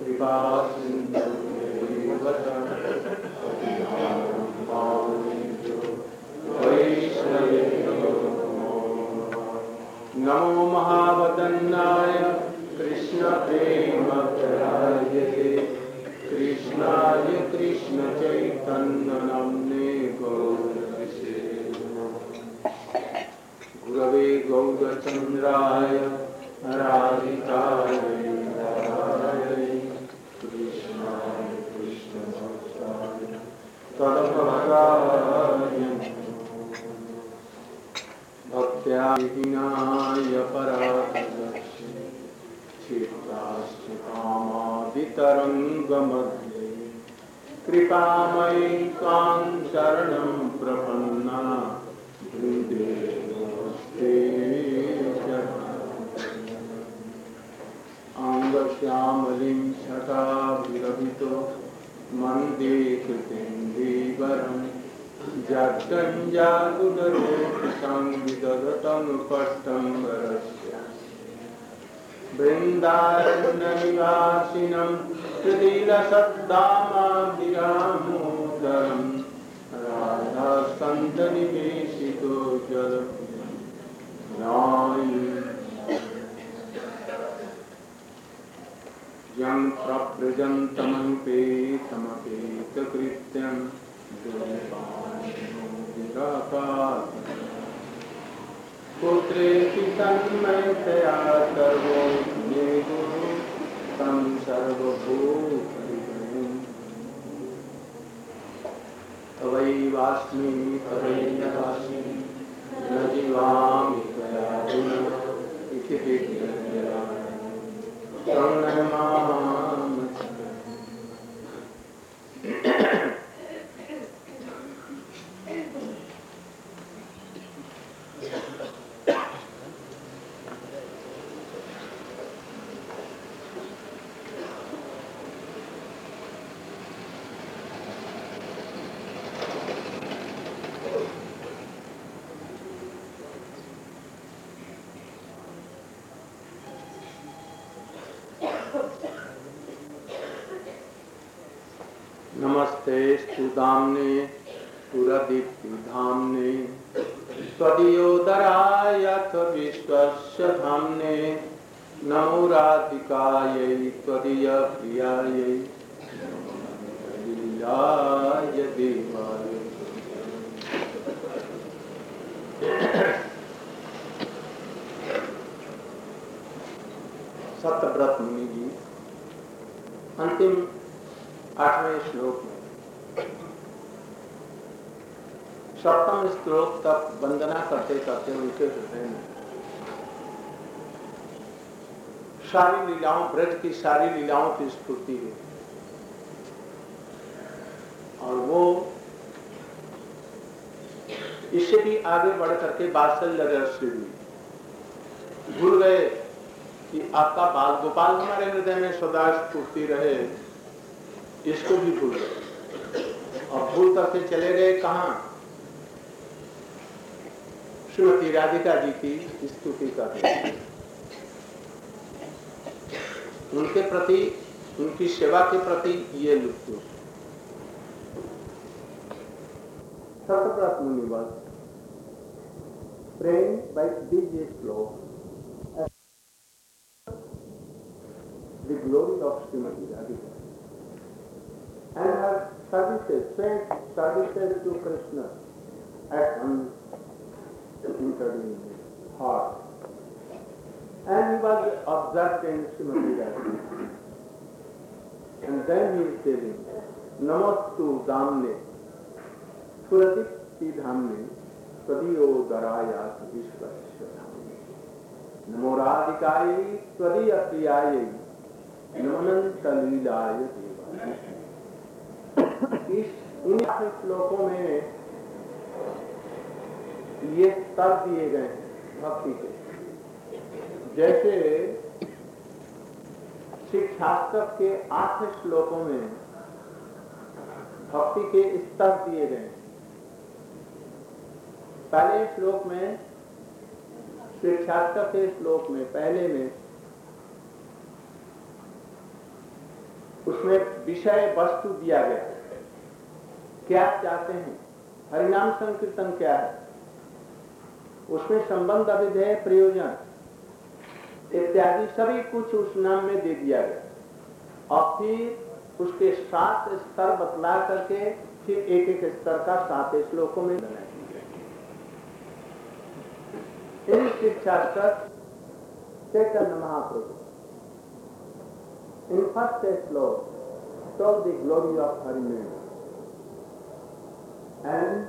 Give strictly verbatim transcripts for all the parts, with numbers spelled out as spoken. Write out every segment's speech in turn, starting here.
कृपा सिंधु नमो महावदन्नाय कृष्ण प्रेमकरायते कृष्णाय कृष्ण चैतन्य नाम्ने गौरसे गुरवे गौरचन्द्राय राधिकाय कृष्णाय कृष्णभक्ताय तद्भक्ताय भक्त्याविहीनाय पराधर्षे क्षिप्ताश्च कामादितरङ्गमध्ये कृपामयि त्वां शरणं प्रपन्ना हृदे नमस्ते अङ्गश्यामलिं छटाभिरभितो मन्दे कृतिन्दीवरम् जगञ्जागुडरोपितं विदधतं कष्टं वरस्य वृन्दारण्यनिवासिनं हृदिरसद्दामाभिरामोदरं राधास्कन्दनिवेशितो जलनायि यं प्रव्रजन्तमनुपेतमपेतकृत्यं पुत्रेति तन्मयतया सर्वो मे गुरु तं सर्वभूतहृदयं तवैवास्मि तवैवास्मि न जीवामि त्वया विना इति विज्ञाय तं नमामि। नमस्ते स्तुदाम्ने पुरदीप्तिधाम्ने त्वदीयोदरायथ विश्वस्य धाम्ने नमो राधिकायै त्वदीयप्रियायै लीलाय देवाय। सत्यव्रत मुनि जी अंतिम आठवें श्लोक में सप्तम श्लोक तक वंदना करते करते उनके हृदय में सारी लीलाओं ब्रज की सारी लीलाओं की स्फूर्ति हुई और वो इससे भी आगे बढ़ करके वात्सल्य रस से हुई भूल गए कि आपका बाल गोपाल हमारे हृदय में सदा स्फूर्ति रहे, इसको भी भूल गए और भूल करके चले गए कहाँ? श्रीमती राधिका जी की स्तुति करते, उनके प्रति, उनकी सेवा के प्रति ये लुप्त। सत्यव्रत मुनि was praying by this slope the glory of Srimati Radhika and her services, sent services to Krishna at once entered in his heart. And he was observed in Srimati Radhika. And then he is telling, Namostu Damne, Puradipti Dhamne, Tvadiyo Darayat Vishvasya Dhamne, Namo Radhikaye Tvadiya Priyaye, Namananta Leelaya Devaya। इस इन श्लोकों में ये स्तर दिए गए हैं भक्ति के, जैसे शिक्षास्त्र के आठ श्लोकों में भक्ति के स्तर दिए गए हैं। पहले श्लोक में शिक्षास्त्र के श्लोक में पहले में उसमें विषय वस्तु दिया गया, क्या चाहते हैं, हरिनाम संकीर्तन क्या है, उसमें संबंध, अभिधेय, प्रयोजन इत्यादि सभी कुछ उस नाम में दे दिया गया और फिर उसके सात स्तर बतला करके फिर एक एक स्तर का सात श्लोकों में बनाया। इन शिक्षा चैतन्य महाप्रभु in first श्लोक told the glory of Hari name, and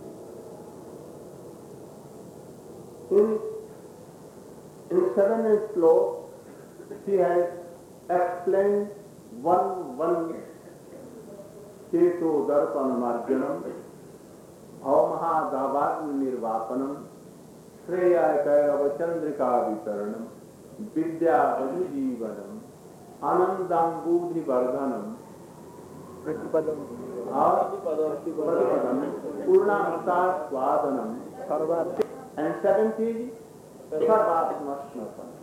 in in seventh श्लोक he has explained one one cheto darpanam arjanam bhavamahadavagni nirvapanam श्रेयाय Kairav Chandrika वितरणम विद्या जीवनम आनंदांबूधि वर्धनम प्रतिपदम पूर्णामृता स्वादनम सर्वार्थ एंड सेवेंथ इज सर्वात्मस्मृतम।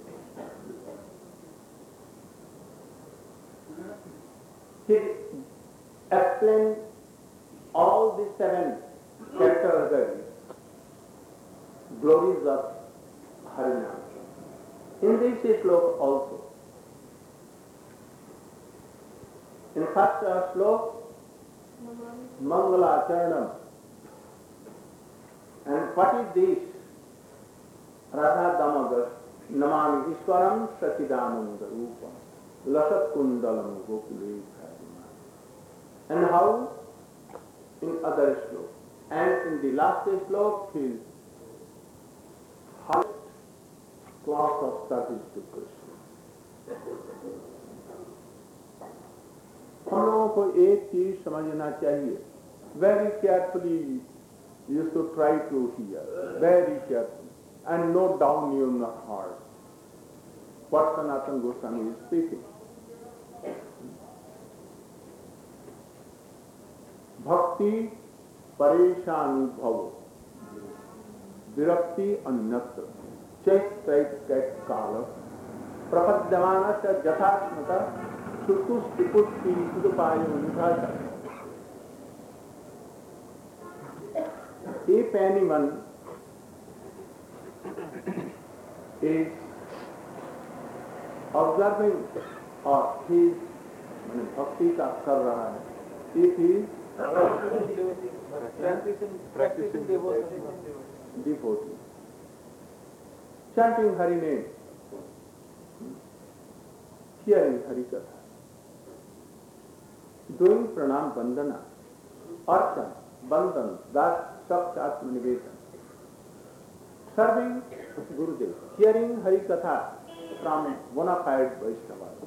He explained all the seven categories, glories of Harinam. In this slok also, in first uh, slok, Mangala Charanam, and what is this? Radha Damodar, Namami Ishwaram Sachidananda Rupam, Lasat Kundalam Gokule Bharima. And how? In other slok. And in the last slok, he is highest class of service to Krishna. हम लोगों को एक चीज समझना चाहिए, very carefully you should try to hear, very carefully, and note down in your heart what Sanatana Goswami is speaking. भक्ति परेशानी भव विरक्ति अन्यत्र चैत काल प्रपद्यमान यथास्मत सुतुष्टिपुष्टि सुदुपाय विभाषा। If anyone is observing or he is भक्ति का कर रहा है, if he is practicing, practicing devotion, devotee, chanting Hari name, hearing Hari Katha, doing pranam bandana, archan, bandhan, das, sakshat nivedan, serving Gurudev, hearing Hari Katha from bona fide Vaishnavas.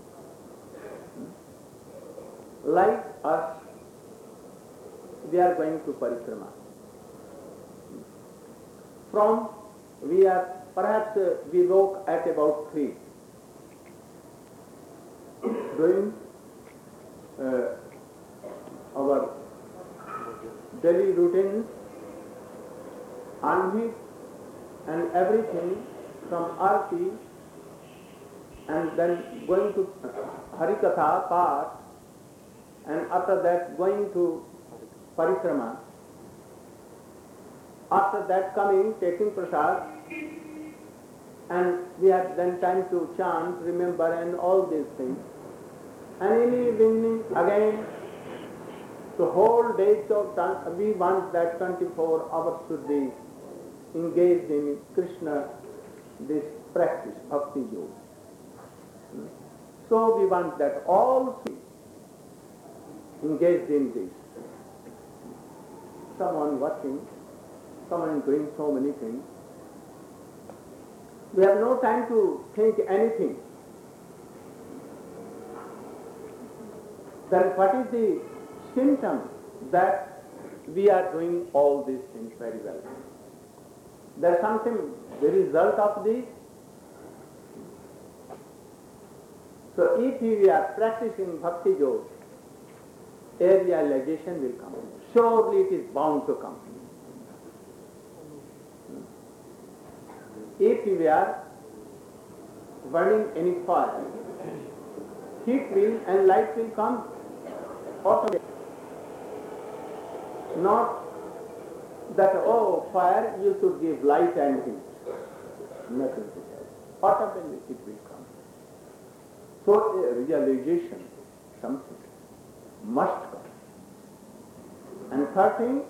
Like us, we are going to parikrama. From we are perhaps uh, we woke at about three, doing uh, our daily routines, anhit and everything from arti, and then going to Harikatha part, and after that going to parikrama. After that coming, taking prasad, and we have then time to chant, remember, and all these things. And in the evening again, the whole day of time, we want that twenty-four hours should be engaged in Krishna, this practice, bhakti yoga. So we want that all engaged in this. Someone watching, someone doing so many things. We have no time to think anything. Then what is the symptom that we are doing all these things very well? There is something, the result of this. So if we are practicing bhakti yoga, a realization will come. Surely it is bound to come. If we are burning any fire, heat will and light will come automatically. Not that, oh, fire, you should give light and heat. Nothing to tell. Automatically it will come. So a realization, something must come. And third thing,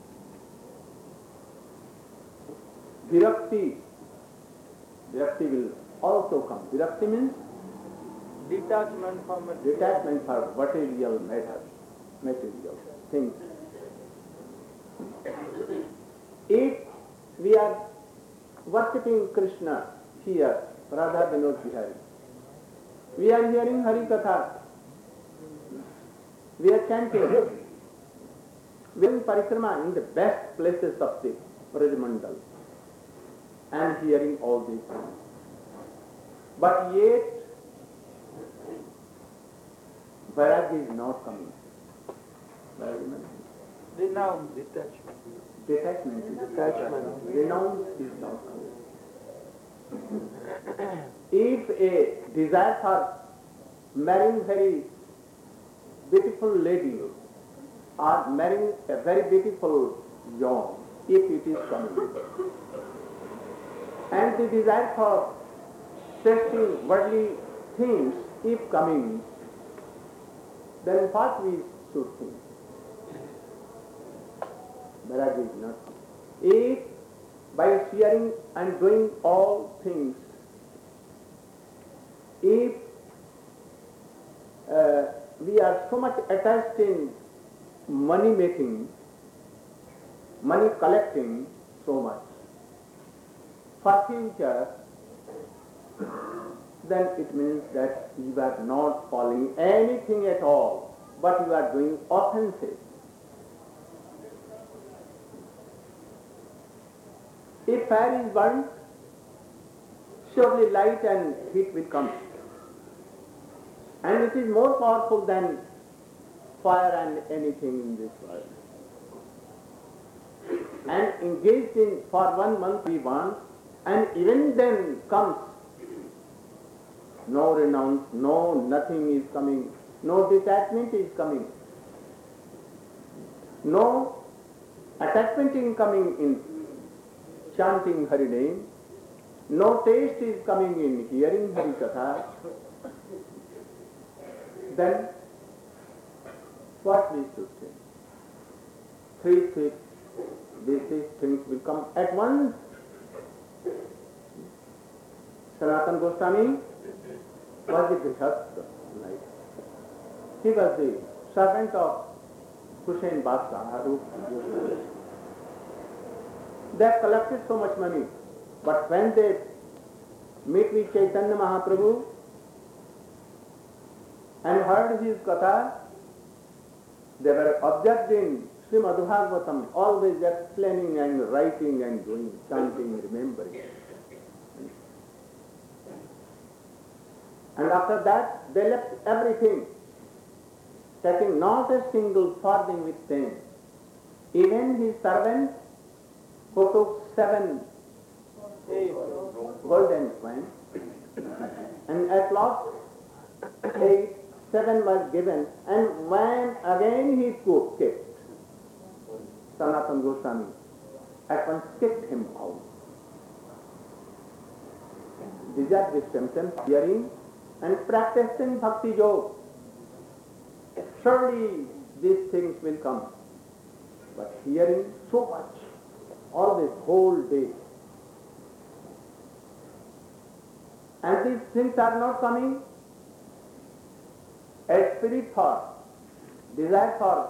virakti. Virakti will also come. Virakti means detachment from material. detachment from material matter, material things. If we are worshipping Krishna here, Radha Vinod Bihari, we are hearing Hari Katha, we are chanting, we are in parikrama in the best places of the Brajmandal and hearing all these things. But yet, Vairagya is not coming. Renounce, detachment. Detachment is Detachment. Renounce is not coming. If a desire for marrying very beautiful lady or marrying a very beautiful young, if it is coming, and the desire for tasting worldly things if coming, then what we should think? Vairagya is not. If by sharing and doing all things, if uh, we are so much attached in money making, money collecting so much for future, then it means that you are not following anything at all, but you are doing offenses. If fire is burnt, surely light and heat will come. And it is more powerful than fire and anything in this world. And engaged in for one month we want, and even then comes no renounce, no nothing is coming, no detachment is coming, no attachment is coming in chanting Hari name, no taste is coming in hearing Hari Katha, then what we should say? Three, six, these things will come at once. Sanatana Goswami was the Grihastha life. He was the servant of Hussain Badshah. They have collected so much money, but when they meet with Chaitanya Mahaprabhu and heard his katha, they were absorbed in Srimad Bhagavatam, always explaining and writing and doing, chanting, remembering. And after that, they left everything, taking not a single farthing with them. Even his servant, who took seven golden coins, and at last eight, seven was given, and when again he could kept, Sanatana Goswami at once kicked him out. These are the symptoms of hearing and practicing bhakti yoga. Surely these things will come, but hearing so much, all this whole day, and these things are not coming. A spirit thought, desire for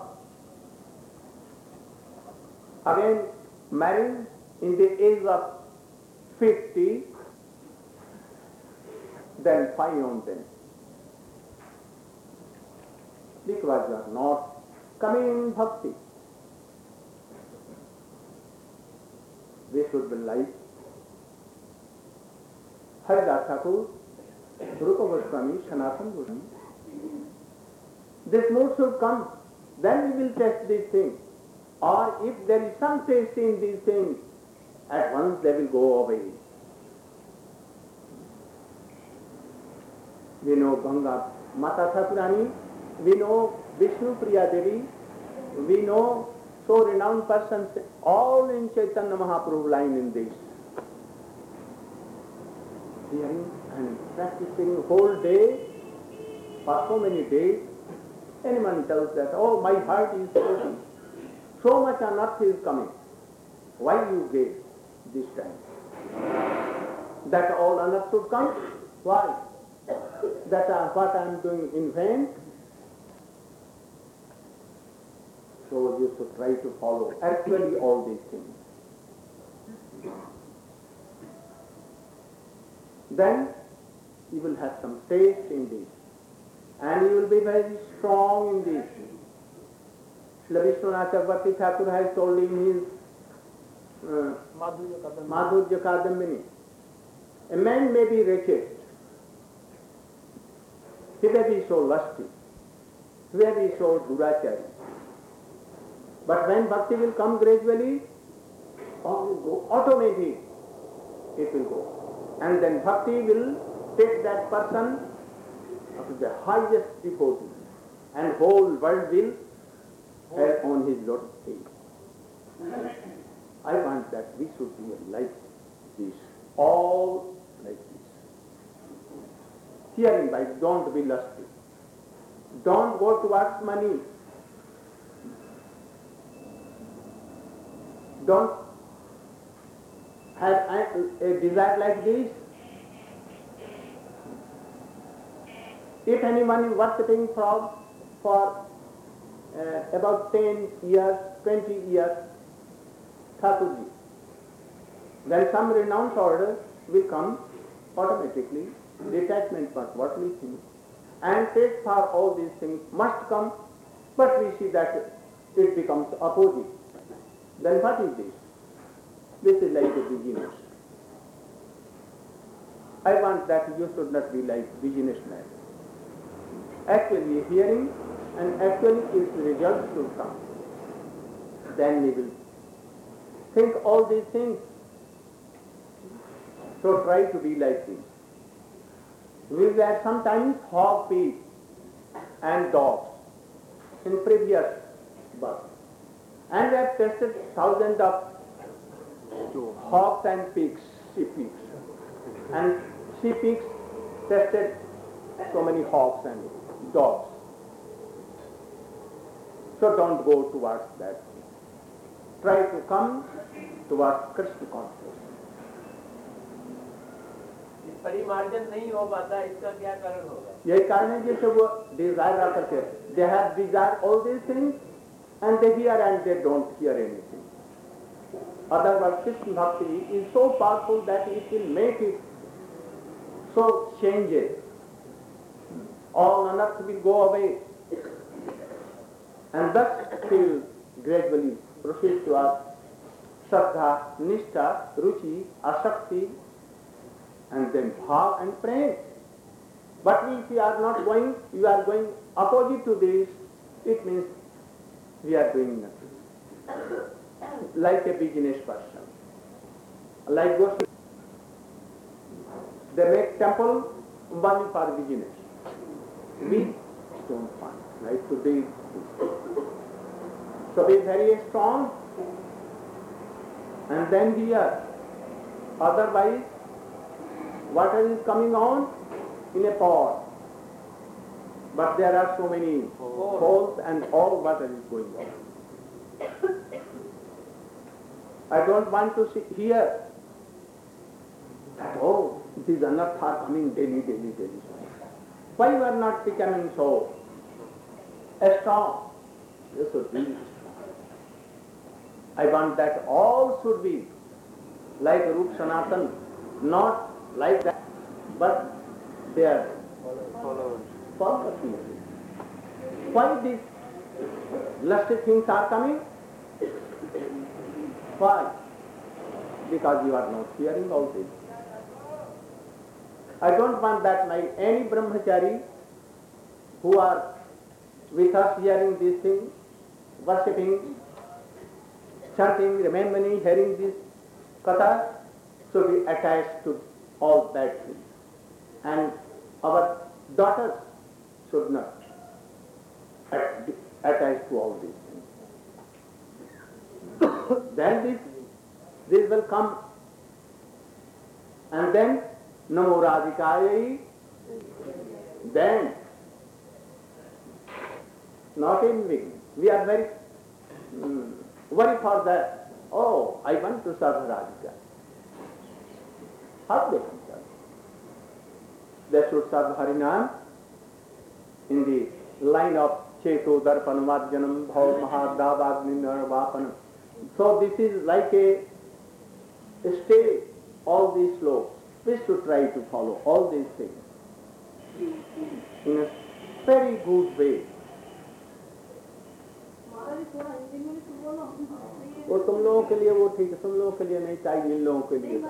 again marrying in the age of fifty, then fine on them. Because you are not coming in bhakti. We should be like Haridas Thakur, Rupa Goswami, Sanatana Goswami. This mood should come, then we will test these things. Or if there is some taste in these things, at once they will go away. We know Ganga Mata Thakurani, we know Vishnu Priya Devi, we know so renowned persons, all in Chaitanya Mahaprabhu line in this. Hearing and practicing whole day, for so many days, anyone tells that, oh, my heart is floating. So much unearth is coming. Why you gave this time? That all unearth should come? Why? That uh, what I am doing in vain? So you should try to follow actually all these things. Then you will have some taste in this. And you will be very strong in this. Srila Vishwanath Chakravarti Thakur has told in his uh, Madhurya Kadambini, a man may be wretched, he may be so lusty, he may be so durachari, but when bhakti will come gradually, all will go, automatically it will go. And then bhakti will take that person up to the highest devotee, and whole world will have on his lotus feet. I want that we should be like this, all like this. Hearing by, don't be lusty. Don't go towards money. Don't have a, a desire like this. If anyone is worshipping from for uh, about ten years, twenty years, Thakurji, then some renounced order will come automatically, detachment from worldly things, and taste for all these things must come, but we see that it becomes opposite. Then what is this? This is like a business. I want that you should not be like businessman. Actually hearing and actually its results should come. Then we will think all these things. So try to be like this. We were sometimes hog, pigs and dogs in previous birth. And we have tested thousands of hogs and pigs, sheep pigs. And sheep pigs tested so many hogs and dogs. So don't go towards that. Try to come towards Krishna consciousness. परिमार्जन नहीं हो पाता, इसका क्या कारण होगा? यही कारण है जैसे वो desire आकर के, they have desire all these things and they hear and they don't hear anything. Otherwise, Krishna Bhakti is so powerful that it will make it so changes. All unearth will go away, and thus he will gradually proceed to us Shraddha, Nishtha, Ruchi, Asakti, and then Bhav and Prem. But if we are not going, we are going opposite to this, it means we are doing nothing. Like a business person. Like those, they make temple only for business. We don't want, like today. So be very strong and then here. Otherwise, water is coming on in a pot. But there are so many holes and all water is going on. I don't want to see here that, oh, these unearths are coming daily, daily, daily. Why you are not becoming so strong? You should be strong. I want that all should be like Rup Sanatan, not like that, but they are followers. Why these lusty things are coming? Why? Because you are not hearing all this. I don't want that my any brahmachari who are with us hearing these things, worshipping, chanting, remembering, hearing this katha, should be attached to all that things. And our daughters should not attach to all these things. Then this, this will come, and then Namo Radhikayai, then not in beginning. We are very mm, worried for that. Oh, I want to serve Radhika. How they can serve? They should serve Harinam in the line of Cheto Darpanamajjanam Bhav Mahadavagni Narvapanam. So this is like a, a stage, all these slopes. We should try to follow all these things in a very good way. वो तुम लोगों के लिए वो ठीक है, तुम लोगों के लिए नहीं चाहिए, इन लोगों के लिए।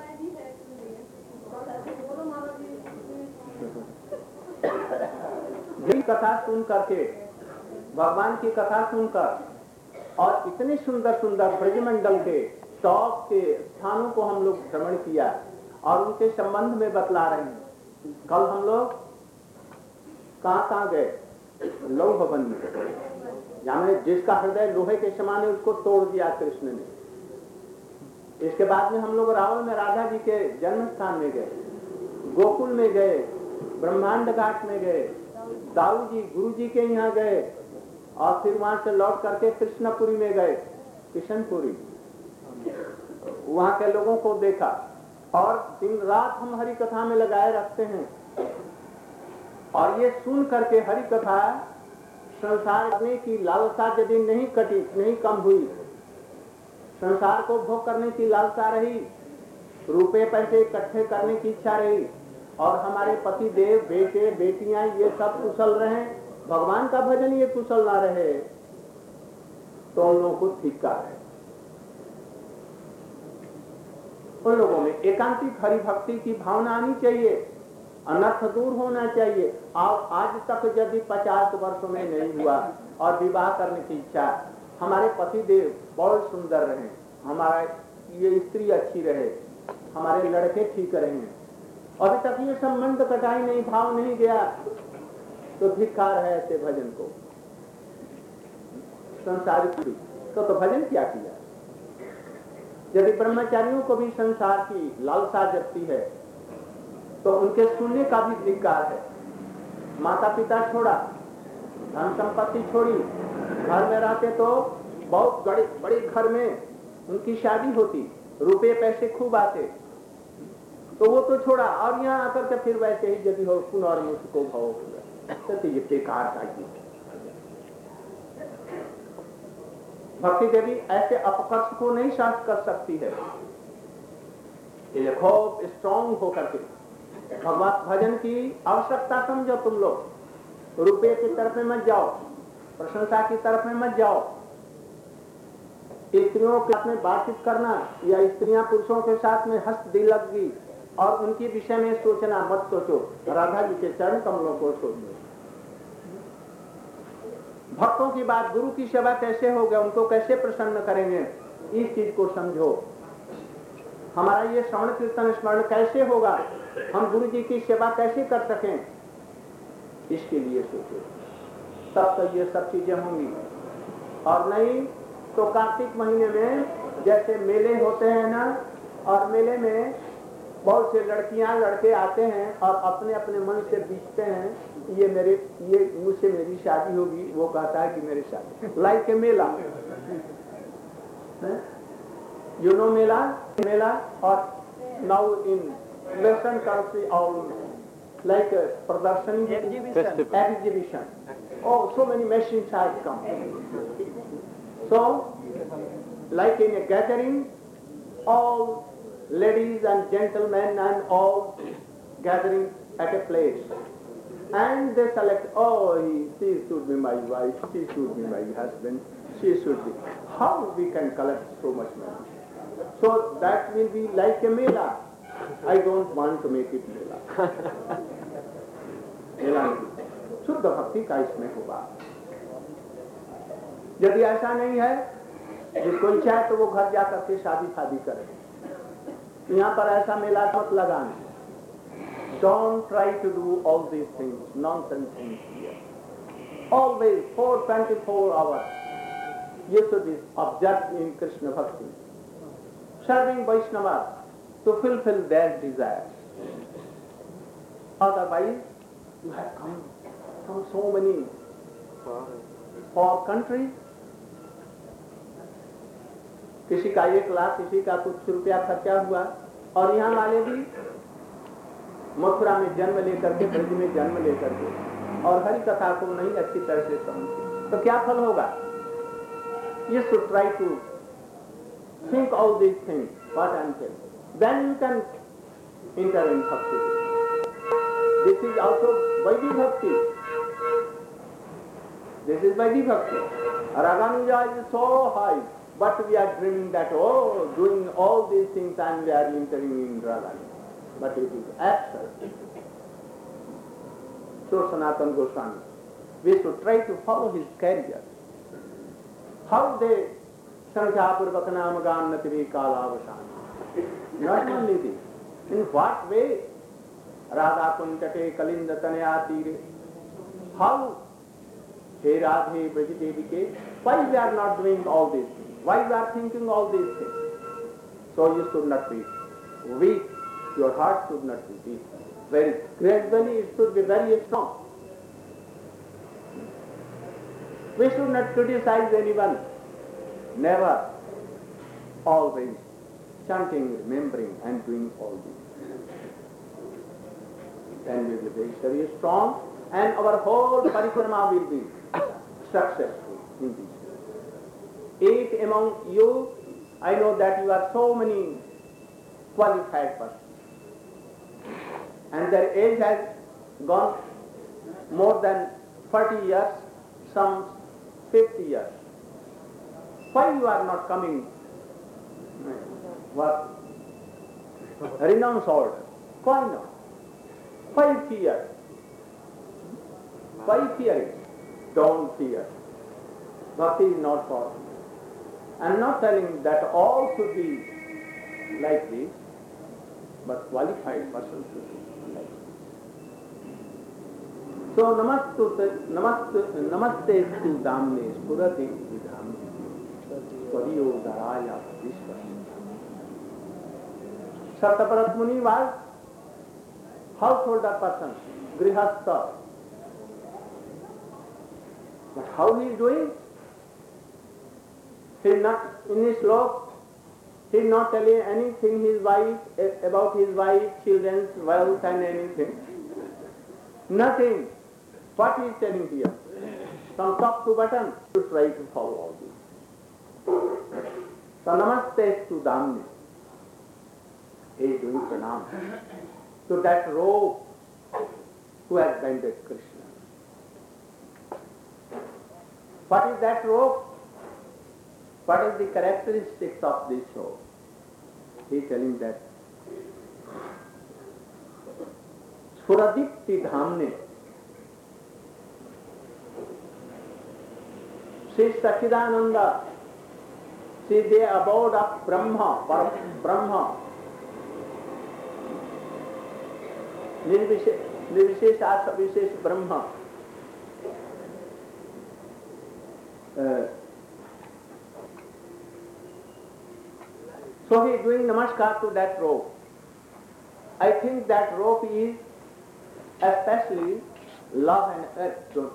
कथा सुन करके, भगवान की कथा सुनकर और इतने सुंदर सुंदर ब्रजमंडल के टॉप के स्थानों को हम लोग भ्रमण किया और उनके संबंध में बतला रहे हैं। कल हम लोग कहाँ कहाँ गए? लौह भवन में, यानी जिसका हृदय लोहे के समान है उसको तोड़ दिया कृष्ण ने। इसके बाद में हम लोग रावण में राधा जी के जन्म स्थान में गए, गोकुल में गए, ब्रह्मांड घाट में गए, दाऊ जी गुरु जी के यहाँ गए और फिर वहां से लौट करके कृष्णपुरी में गए, किशनपुरी, वहां के लोगों को देखा और दिन रात हम हरि कथा में लगाए रखते हैं। और ये सुन करके हरि कथा संसार करने की लालसा यदि नहीं कटी, नहीं कम हुई, संसार को भोग करने की लालसा रही, रुपए पैसे इकट्ठे करने की इच्छा रही और हमारे पति देव, बेटे बेटियां ये सब कुशल रहे, भगवान का भजन ये कुशल ना रहे, तो उन लोगों को धिक्कार है। उन लोगों में एकांतिक हरि भक्ति की भावना आनी चाहिए, अनर्थ दूर होना चाहिए। और आज तक यदि पचास वर्षों में नहीं हुआ और विवाह करने की इच्छा, हमारे पति देव बहुत सुंदर रहे, हमारा ये स्त्री अच्छी रहे, हमारे लड़के ठीक रहे, अभी तक ये संबंध कटाई नहीं, भाव नहीं गया, तो धिक्कार है ऐसे भजन को। संसारिक तो, तो भजन क्या किया? यदि ब्रह्मचारियों को भी संसार की लालसा जगती है तो उनके सुनने का भी धिक्कार है। माता पिता छोड़ा, धन संपत्ति छोड़ी, घर में रहते तो बहुत बड़े बड़े घर में उनकी शादी होती, रुपए पैसे खूब आते, तो वो तो छोड़ा और यहाँ आकर के फिर वैसे ही यदि हो पुनर्मुख को भाव हुआ, तो ये बेकार का ही। भक्ति देवी ऐसे अपकर्ष को नहीं शांत कर सकती है। ये खूब स्ट्रॉन्ग होकर के भगवत भजन की आवश्यकता समझो। तुम लोग रुपये की तरफ में मत जाओ, प्रशंसा की तरफ में मत जाओ, स्त्रियों के साथ में बातचीत करना या स्त्रियां पुरुषों के साथ में हस्त दिलगी और उनके विषय में सोचना मत सोचो, राधा जी के चरण कमलों को सोचो। भक्तों की बात, गुरु की सेवा कैसे होगा, उनको कैसे प्रसन्न करेंगे, इस चीज को समझो। हमारा ये श्रवण कीर्तन स्मरण कैसे होगा, हम गुरु जी की सेवा कैसे कर सकें, इसके लिए सोचो, तब तो ये सब चीजें होंगी। और नहीं तो कार्तिक महीने में जैसे मेले होते हैं ना, और मेले में बहुत से लड़कियां लड़के आते हैं और अपने अपने मन से बीचते हैं, ये मेरे ये मुझसे मेरी शादी होगी, वो कहता है कि मेरी शादी, like a mela, you know mela mela और नाउ इन वेस्टर्न कंट्री और लाइक प्रदर्शनी exhibition, oh so many machines have come, so like in a gathering all ladies and gentlemen and all gathering at a place and they select, oh he, she should be my wife, she should be my husband, she should be, how we can collect so much money, so that will be like a mela. I don't want to make it mela. मेला शुद्ध भक्ति का इसमें होगा। यदि ऐसा नहीं है, जिसको इच्छा है तो वो घर जाकर के शादी शादी करे, यहाँ पर ऐसा मेला मत लगाना। Don't try to do all these things, nonsense things here. always for twenty-four hours, you should be absorbed in Krishna Bhakti, serving Vaishnavas to fulfill their desires. Otherwise, you have come from so many far countries. किसी का एक लाख, किसी का कुछ रुपया खर्चा हुआ, और यहाँ वाले भी मथुरा में जन्म लेकर के, ब्रज में जन्म लेकर के, और हरि कथा को नहीं अच्छी तरह से समझे, तो क्या फल होगा? You should try to think all these things, what I am saying. Then you can enter in bhakti. This is also Vaidhi Bhakti. This is Vaidhi Bhakti. Raganuja is so high, but we are dreaming that, oh, doing all these things and we are entering in Raganuja. But it is absurd. So Sanatana Goswami, we should try to follow his career. How they Sankhya Purvaka Nama Gannati Vi Kalavasana. Not only this, in what way Radha Kuntate Kalinda Tanaya Tire, how He Radhe Brajadevike, why we are not doing all these things? Why we are thinking all these things? So you should not be weak, your heart should not be weak. Very gradually it should be very strong. We should not criticize anyone. Never. Always chanting, remembering and doing all these. Then we will be very strong and our whole parikrama will be successful in this. Eight among you, I know that you are so many qualified persons. And their age has gone more than forty years, some fifty years. Why you are not coming? What? Renounce order. Why not? Why fear? Why fear it? Don't fear. Bhakti is not for you. I am not telling that all should be like this, but qualified persons should be like this. So namaste, namaste, namaste tu damne spurati vidhamne svariyo dharaya vishvasya. Satyabharat Muni was householder person, grihastha. But how he is doing? He is not, in his slok, he is not telling anything his wife, about his wife, children's wealth and anything. Nothing. What he is telling here? From top to bottom, to try to follow all this. So namaste to Damni. He is doing pranam to that robe who has bended Krishna. What is that robe? What is the characteristics of this robe? He is telling that Sfuradipti Dhamne, Sri Sachidananda, see the abode of Brahma, Brahma, Nirvishesh Asavishesh Brahma. Uh, so he is doing namaskar to that rope. I think that rope is especially love and earth. Don't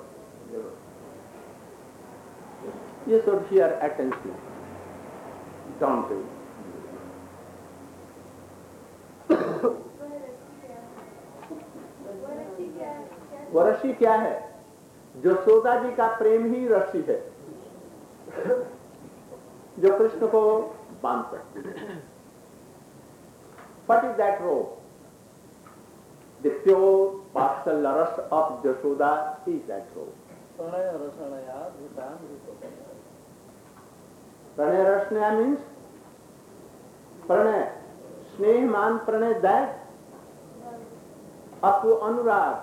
you should hear attention. Don't do. वो रस्सी क्या है? यशोदा जी का प्रेम ही रस्सी है जो कृष्ण को बांध सकती है. What is that rope? The pure partial rasa of Yashoda is that rope. Pranay rasnaya means pranay, sneh man pranay, that up to anurag.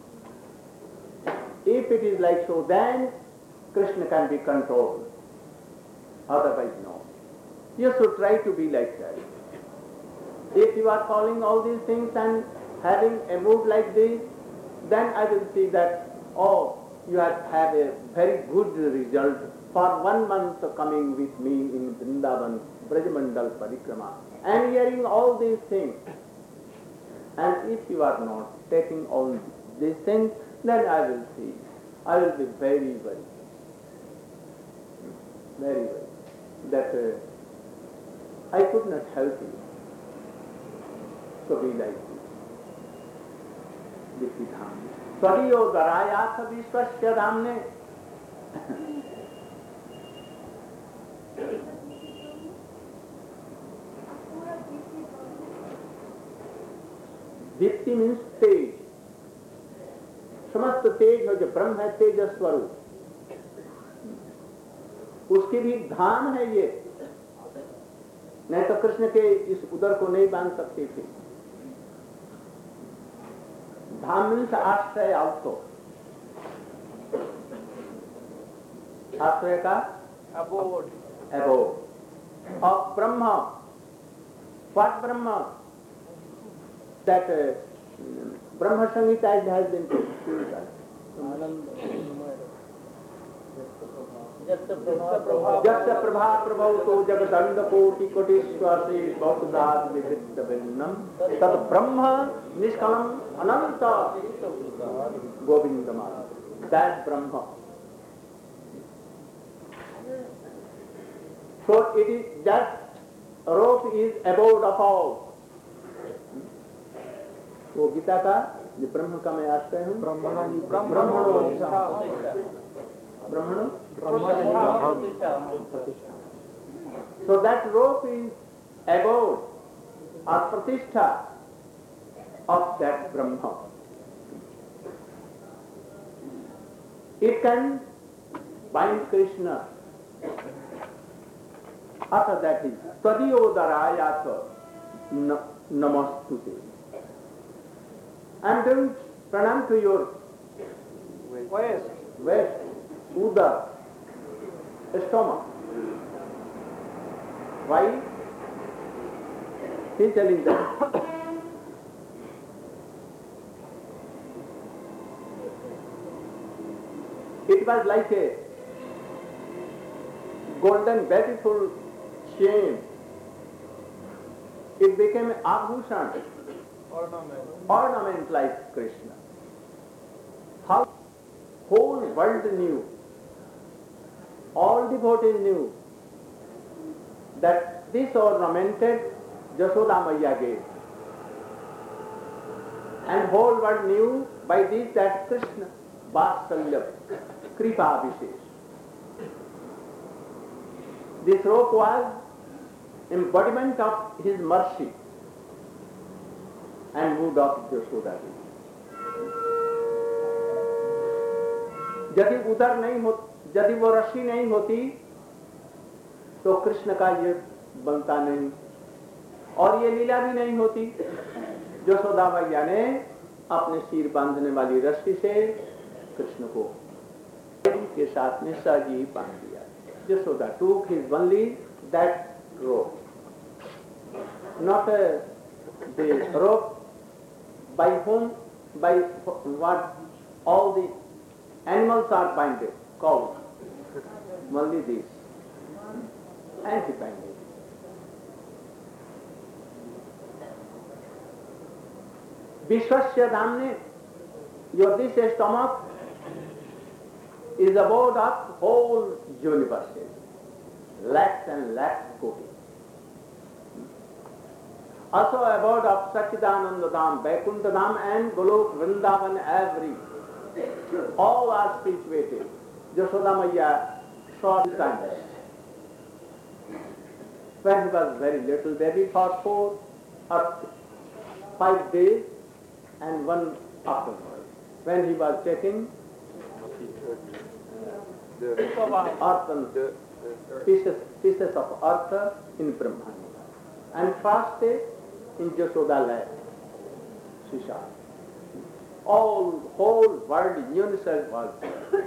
If it is like so, then Krishna can be controlled. Otherwise, no. You should try to be like that. If you are following all these things and having a mood like this, then I will see that, oh, you have had a very good result for one month coming with me in Vrindavan, Brajamandal Parikrama, and hearing all these things. And if you are not taking all these things, then I will see. I will be very, very, very, very, that uh, I could not help you to be like this. This is Dham. Swariyo Darayatha Vishwasya Dhamne. दीप्ति means तेज, समस्त तेज हो जो ब्रह्म है, तेज स्वरूप, उसकी भी धाम है ये। नहीं तो कृष्ण के इस उदर को नहीं बांध सकते थे। धाम मीन्स आश्रय आउटो, आश्रय का abode, abode of Brahma. What Brahma? That uh, Brahma Samhita has been purified. जब प्रभा प्रभव तो जगदंड कोटि कोटीश्वर से बहुदात विवृत भिन्नम तद ब्रह्म निष्कलम अनंत गोविंदमान. That Brahma. So it is that rope is abode of all. वो गीता का जो ब्रह्म का मैं आश्रय हूँ, ब्रह्मणो ब्रह्मणो प्रतिष्ठा. So that rope is abode or pratishtha of that Brahma. It can bind Krishna. After that is Tvadiyo Darayatha Namastute. I am doing pranam to your west, west, Uda, stomach. Why? He is telling them. It was like a golden, beautiful chain. It became an abhushan, ornament, ornament like Krishna. How whole world knew, all devotees knew that this ornamented Jashoda Maiya gave. And whole world knew by this that Krishna, Vatsalya, Kripa Vishesh. This rope was embodiment of his mercy and mood of Jashoda. यदि उधर नहीं हो, यदि वो रस्सी नहीं होती तो कृष्ण का ये बनता नहीं, और ये लीला भी नहीं होती। यशोदा मैया ने अपने सिर बांधने वाली रस्सी से कृष्ण को के साथ में सहजी बांध दिया। Yashoda took his only that rope, not uh, the rope by whom, by what all the animals are binded, cows, only this, and he binded. Vishwasya Dhamne, your this stomach is abode of whole universe, lakhs and lakhs koti. Also abode of Sachidananda Dham, Vaikuntha Dham and Golok, Vrindavan, every. All are situated. Jashoda Maiya saw this time. When he was very little baby, for four or five days and one afterwards, when he was taking earth and pieces, pieces of earth in Brahmanda and fasted in Jashoda lap, Shisha. All whole world in unison was there.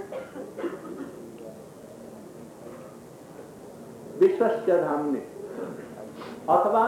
Vishwasya Dhamne अथवा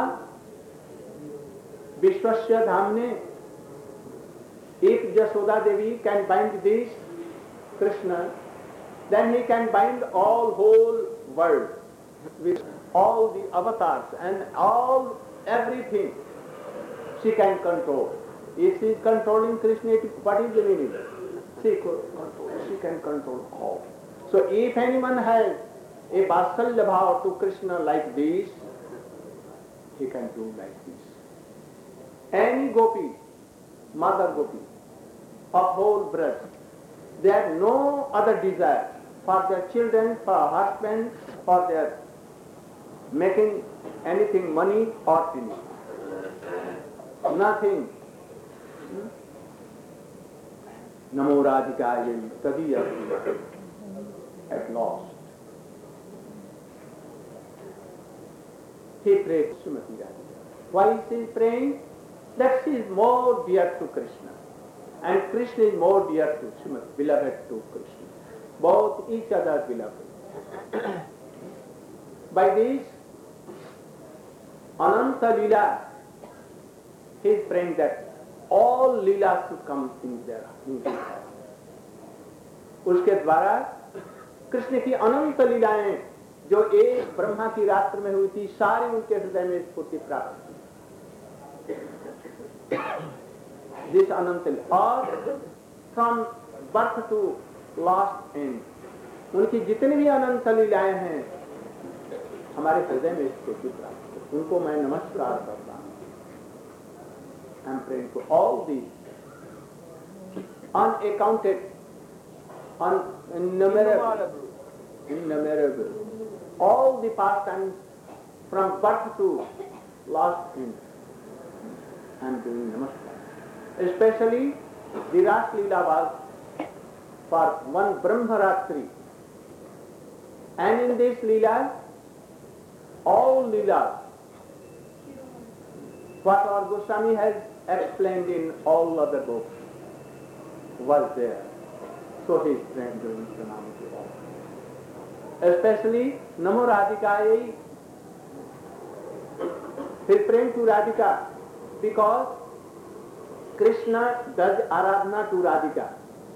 Vishwasya Dhamne, if Jashoda Devi can bind this Krishna, then he can bind all whole world with all the avatars and all everything she can control. If she is controlling Krishna, what is the meaning? She, she can control all. So if anyone has a Vatsalya bhava to Krishna like this, he can do like this. Any gopi, mother gopi, of whole breast, they have no other desire for their children, for husband, for their making anything money or anything. Nothing. Namo Radhikaya Tadiyya at lost. He prayed Srimati Radhika. Why she is praying? That she is more dear to Krishna. And Krishna is more dear to Srimati, beloved to Krishna. Both each other beloved. By this, Ananta Leela, he is praying that all Leelas should come in there. In his heart. उसके द्वारा कृष्ण की अनंत लीलाएं जो एक ब्रह्मा की रात्र में हुई थी, सारे उनके हृदय में स्फूर्ति प्राप्त हुई। This अनंत लीला और from birth to last end, उनकी जितनी भी अनंत लीलाएं हैं हमारे हृदय में स्फूर्ति प्राप्त हुई। उनको मैं नमस्कार करता हूँ। I am praying to all these unaccounted, un- innumerable, innumerable, all the pastimes from birth to last end. I am doing namaskar. Especially the Ras Leela was for one Brahmaratri. And in this Leela, all Leela, what our Goswami has explained in all other books was there. So he is praying doing pranam to all. Especially Namo Radhikaya. He is praying to Radhika because Krishna does aradhana to Radhika.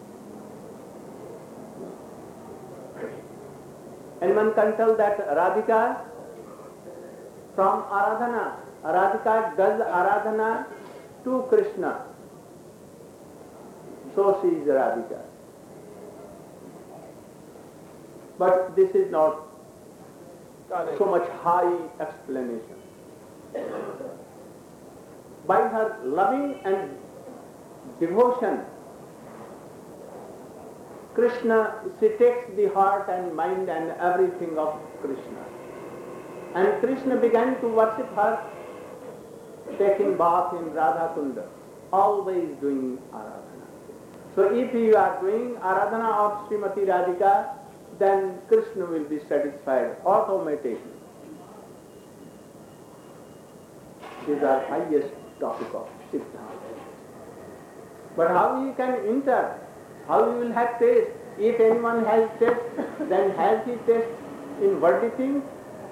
And one can tell that Radhika from aradhana, Radhika does aradhana to Krishna. So she is Radhika. But this is not so much high explanation. By her loving and devotion, Krishna, she takes the heart and mind and everything of Krishna. And Krishna began to worship her, taking bath in Radha Kunda, always doing aradhana. So if you are doing aradhana of Srimati Radhika, then Krishna will be satisfied automatically. These are highest topic of Siddhanta. But how you can enter? How you will have taste? If anyone has taste, then has he taste in worldly things?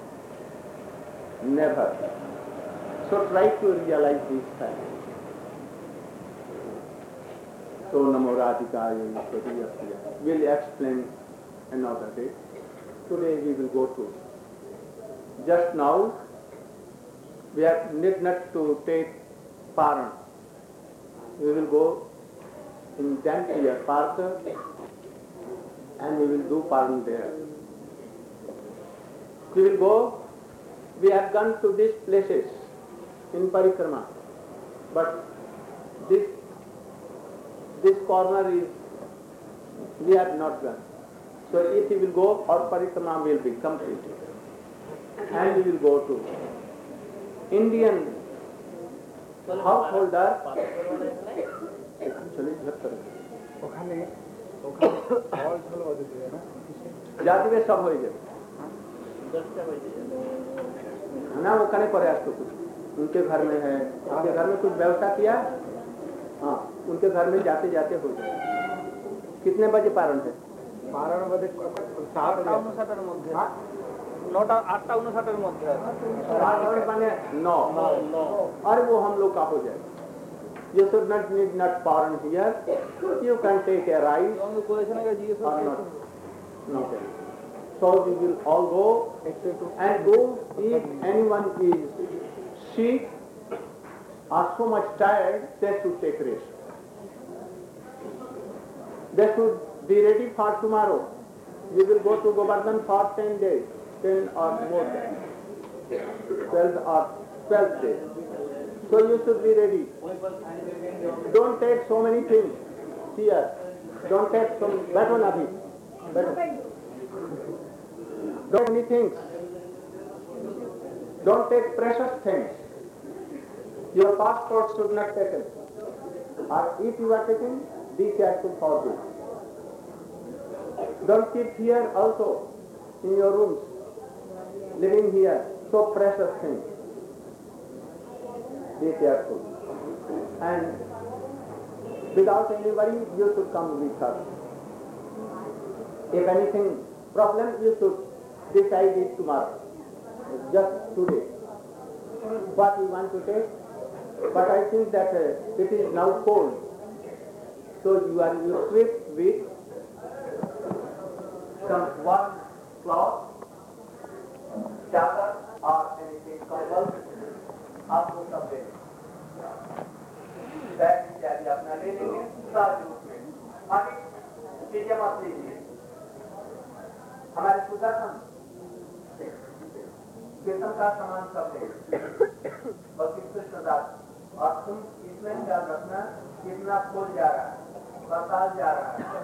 Never. So try to realize this fact. So Namo Radhikaya will explain another day. Today we will go to. Just now we have need not to take Paran. We will go in Jantiya Park and we will do Paran there. We will go, we have gone to these places in Parikrama, but this this corner is, we have not gone. So if we will go, our Parikrama will be completed. And we will go to Indian householder. जाति में सब हो जाए ना, वो करने पड़े आज तो कुछ उनके घर में है, उनके घर में कुछ व्यवस्था किया, हाँ उनके घर में जाते जाते हो जाए। कितने बजे पारण है? पारण बजे सात उनसठर मध्य नौटा आठटा उनसठर मध्य नौ, अरे वो हम लोग का हो जाए। You should not need not foreign here. You can take a rice আমাকে বলেছেন আগে জিজ্ঞেস or করতে not. No. So we will all go and go if anyone is sick or so much tired, they should take rest. They should be ready for tomorrow. You will go to Govardhan for ten days, ten or more days, twelve or twelve days. So you should be ready. Don't take so many things here. Don't take so better nothing. Better. Don't many things. Don't take precious things. Your passport should not take it. Or if you are taking, be careful for this. Don't keep here also in your rooms, living here, so precious things. Be careful. And without anybody, you should come with us. If anything problem, you should decide it tomorrow, just today. What you want to take, but I think that uh, it is now cold, so you are equipped with some warm cloth, chadar or anything कंबल आपको सब दे bag इत्यादि अपना ले लेंगे सारे रूप में बाकी चीजें मत लीजिए हमारे सुदर्शन कीर्तन का सामान सब ले भक्ति कृष्णदास और तुम इसमें ख्याल रखना कितना फूल जा रहा है बरसात जा रहा है